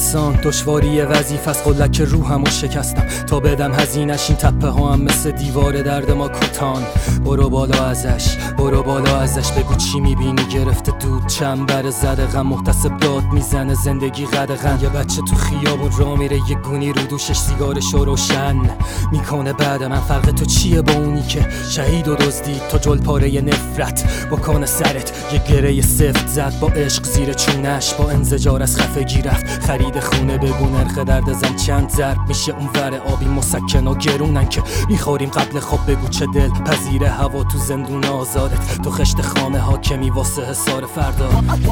انسان دشواری وظیفه از قلک روحمو شکستم تا بدم هزینش. این تپه ها هم مثل دیوار درد ما کوتان. برو بالا ازش بگو چی میبینی. گرفته دود چنبر زده غم محتسب داد میزنه زندگی قدغن. یه بچه تو خیابون را میره یه گونی رو دوشش سیگارشو روشن میکنه. بعد من فرق تو چیه با اونی که شهید و دزدید تا جل پاره نفرت بکنه سرت. یه گره سفت زد با عشق زیر چونش، با انزجار از خفگی رفت خرید خونه. بگو نرخ درد زن چند ضرب میشه اون ور آبی مسکن و گرونن که میخوریم قبل خواب. بگو چه دل پذیر هوا تو زندون آزادت، تو خشت خامه حاکمی واسه حصار فردا.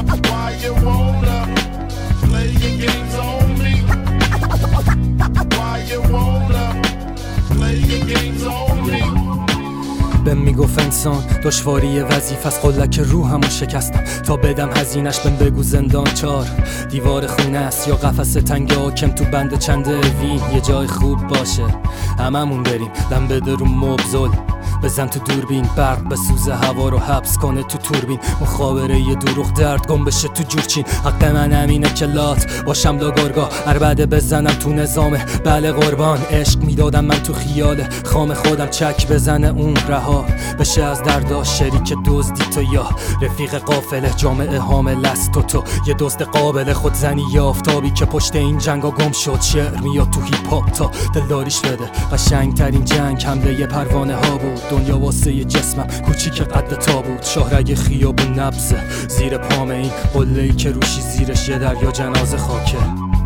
بهم میگفت انسان دشواری وظیفه از قلک روحمو شکستم تا بدم هزینش. بهم بگو زندان چار دیوار خونه است یا قفس تنگ حاکم تو بند چند اوین. یه جای خوب باشه هممون بریم دم بده رو مبزل، بزن تو دوربین برق بسوزه هوا رو حبس کنه تو توربین. مخابره یه دروغ درد گم بشه تو جورچین. حق من همینه که لات باشم لاگارگاه عربده بزنم تو نظامه. بله قربان عشق میدادم من تو خیال خام خودم چک بزنه اون رها بشه از دردا. شریک دزدی تو یا رفیق قافله جامعه حامل است تو یه دزد قابل خودزنی یا آفتابی که پشت این جنگا گم شد. شعر میاد تو هیپ هاپ تا دلداریش بده. قشنگ ترین جنگ حمله ی پروانه ها بود. دنیا واسه یه جسمم کوچیک قد تابوت. شاهرگ خیابون نبزه زیر پام این قله‌ای که روشی زیرش یه دریا جنازه خاکه.